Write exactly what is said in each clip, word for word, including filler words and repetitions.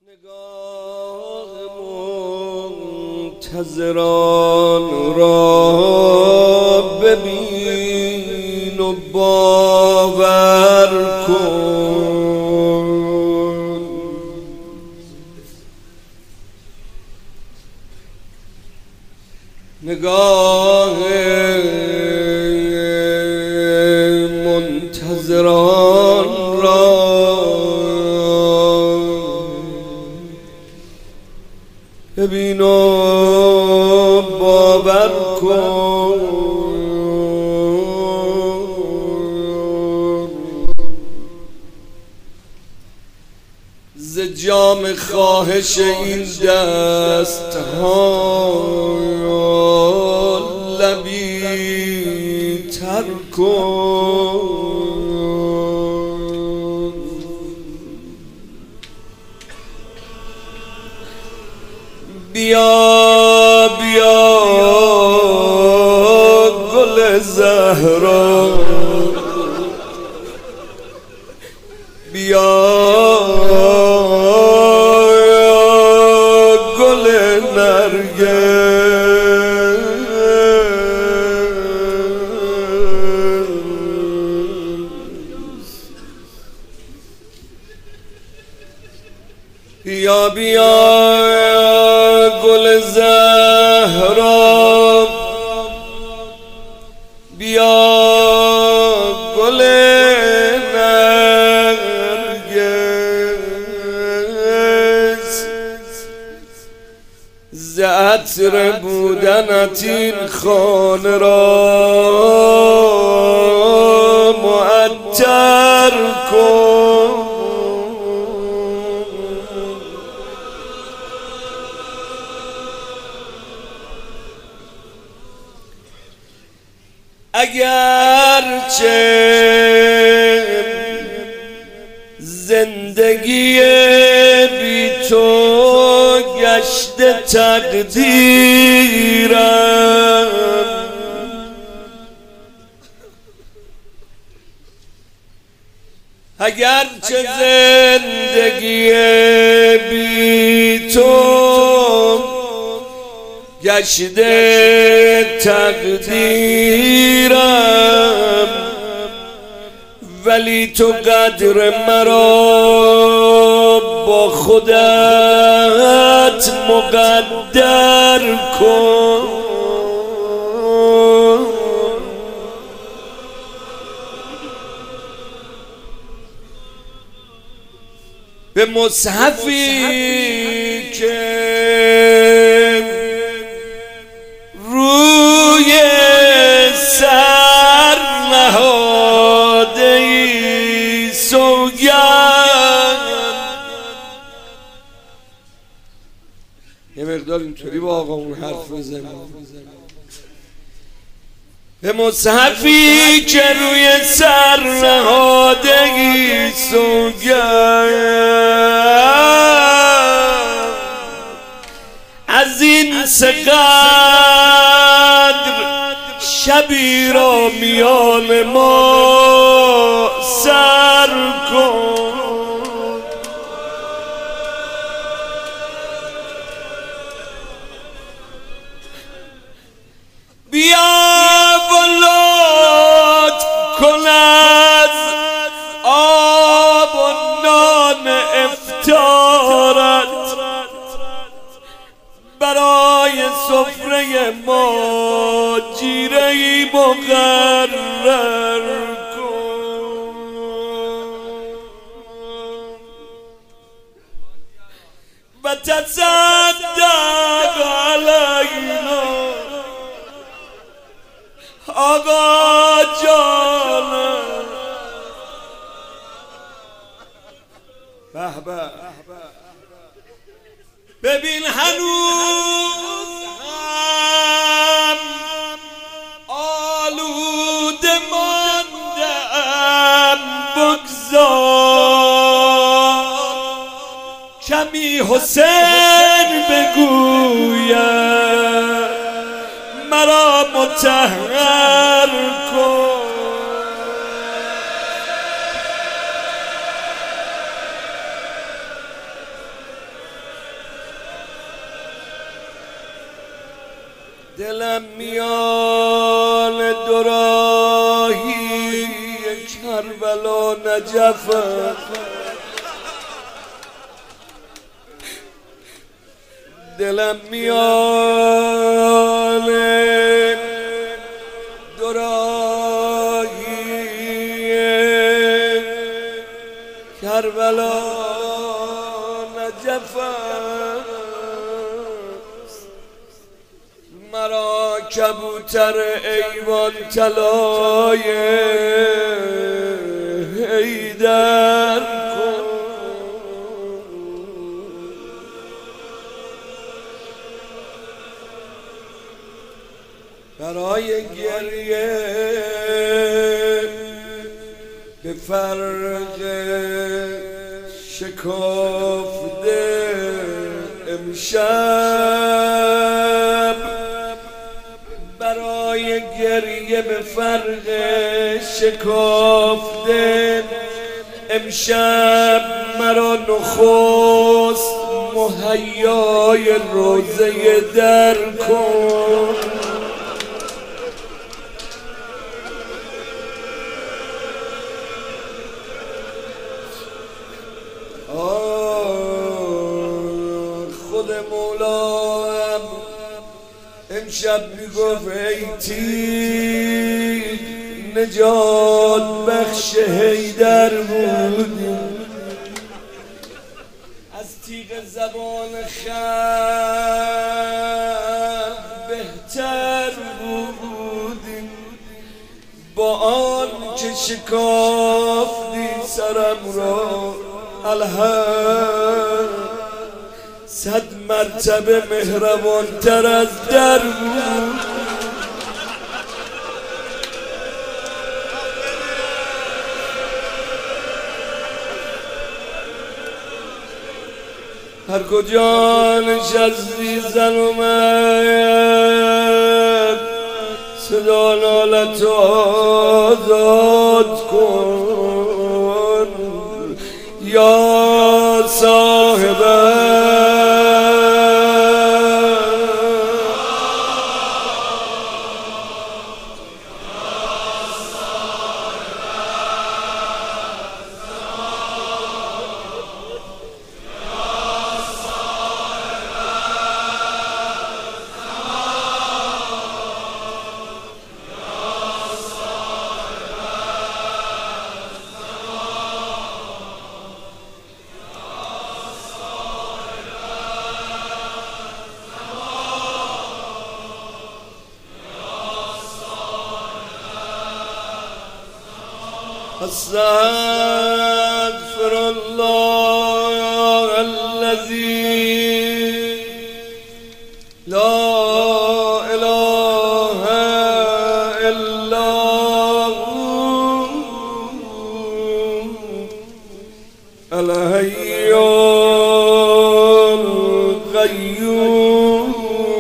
نگاه منتظران را ببین و باور کن. نگاه منتظران را ببین و باور کن. ز جام خواهش این دست ها لبی تر کن. بیا بیا گل زهرا، بیا گل نرگس، بیا بیا گل زهرا، بیا گل نرگس. ز عطر بودنت این خانه را معطر کن. اگرچه زندگی بی تو گشته تقدیرم، اگرچه زندگی بی تو گشته تقدیرم، ولی تو قدر مرا با خودت مقدر کن. به مصحفی که روی سر نهاده ای سوگند. یه مقدار اینطوری با آقامون حرف بزنیم. به مصحفی که روی سر نهاده ای سوگند، از این سقدر شبی را میان ما سر کن. بیا و لطف کن از آب و نان افطارت برای سفره ما جیره‌ای مقرر کن. و تصدق علینا آقا جانم. به به ببین هنوز هم آلوده ماندم، بگذار کمی حسین بگوید مرا مطهر کن. دلم میان دو راهی کربلا نجف، دلم میان دو راهی کربلا نجف، مرا کبوتر ایوان طلای حیدر کن. برای گریه به فرق شکافته امشب، برای گریه به فرق شکافته امشب، مرا نخست مهیای روزه در کن. خود مولایم امشب میگفت ای تیر نجات بخش حیدر بودی، از تیغ زبان خلق بهتر بودی، با آن که شکافتی سرم را الحق صد مرتبه مهربان تر از در بود. هر کجا نشستی زن اومد صدا نالت آزاد کن یا صاحبه. استغفر الله الذي لا اله الا هو الحي القيوم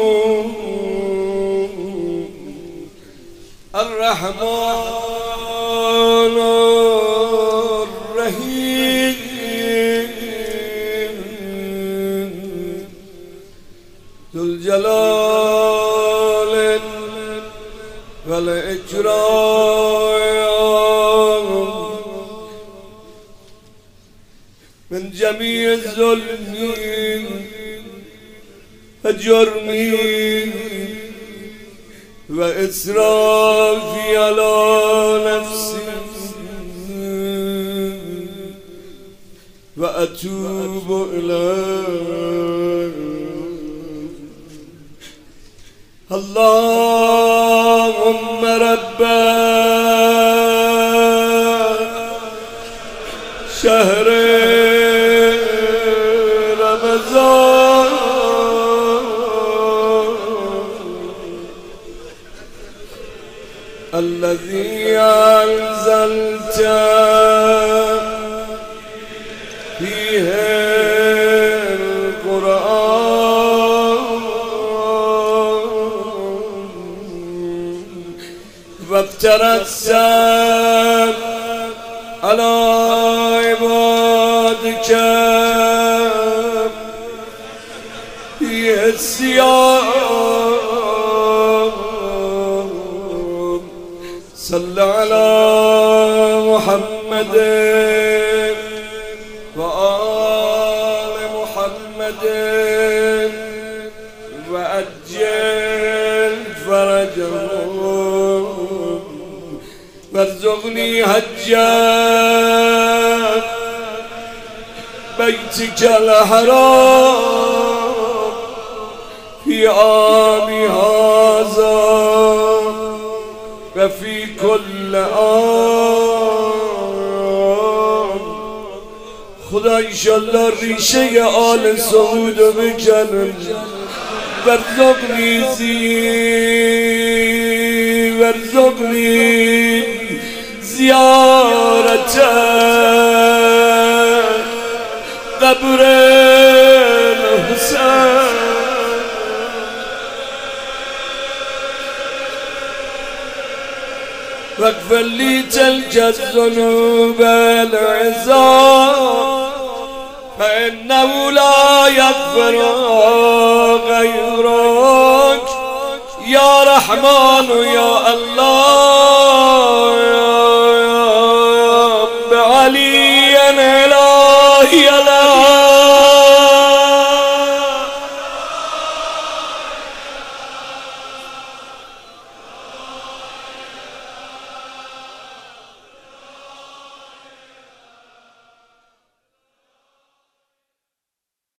الرحمن ذو الجلال والإكرام من جميع الظلم وجرمي وإسرافي على نفسي وأتوب إليه. اللهم رب شهر رمضان الذي أنزلت فيه القرآن وافترست على عبادك في الصيام صل على محمد وآل محمد وأجل فرجهم وارزقني حجا بيتك الحرام في عام هذا وفي كل آن. خدا انشالله ریشه آل سعود بکنن وارزقني زی وارزقني زیارت قبر الحسین. واغفر لي تلك الذنوب العظام فإنه لا يغفر غيرك يا رحمن يا الله.